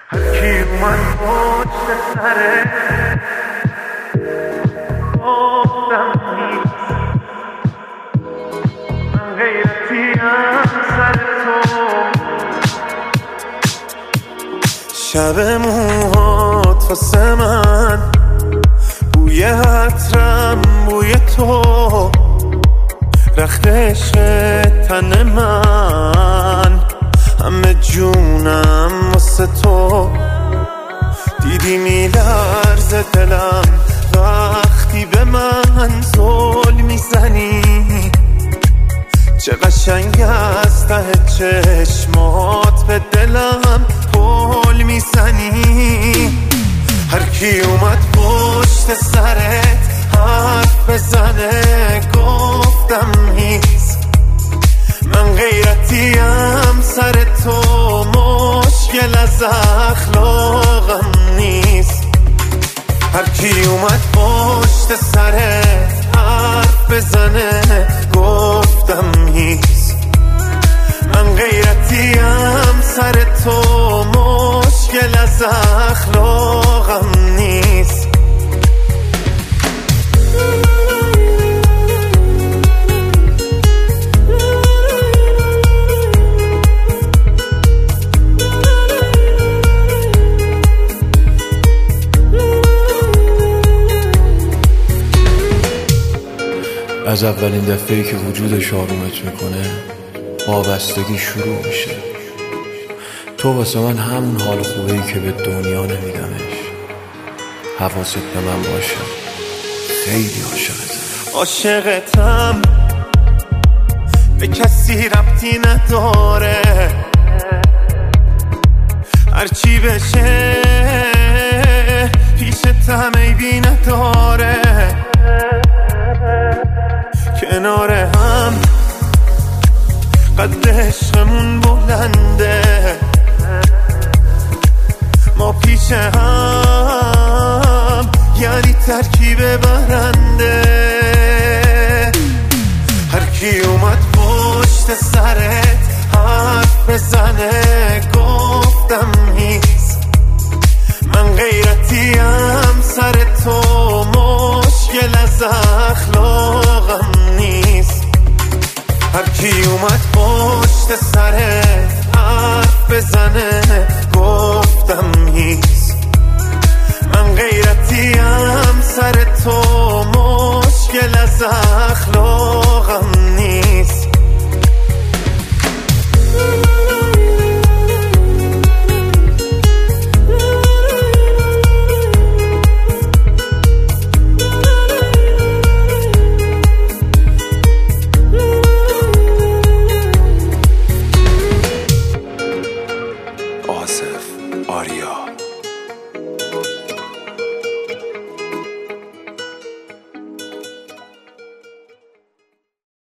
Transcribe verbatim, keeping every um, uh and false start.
هر کی اومد پشت سره گفتم نیست، من غیرتیم سر تو. شب موهات واسه من بوی عطرم بوی تو، رخت عشق تن من همه جونم واسه تو. دیدی میلرزه دلم وقتی به من زل میزنی، چه قشنگ از ته چشمات به دلم پل میزنی. هر کی اومد پشت سرت حرف بزنه گفتم هیچ، من غیرتیم سر تو، مشکل از اخلاقم نیست. هر کی اومد پشت سرت حرف بزنه گفتم هیچ، من غیرتیم سر تو، مشکل از اخلاقم نیست. از اولین دفعه‌ای که وجودش آرومت میکنه وابستگی شروع میشه. تو واسه من همون حال خوبه‌ای که به دنیا نمیدمش. حواست به من باشه، خیلی عاشقتم. عاشقتم به کسی ربطی نداره، هرچی بشه پیشتم عیبی نداره. کنار هم قد عشقمون بلنده، ما پیش هم یعنی ترکیب برنده. هر کی اومد پشت سرت حرف بزنه گفت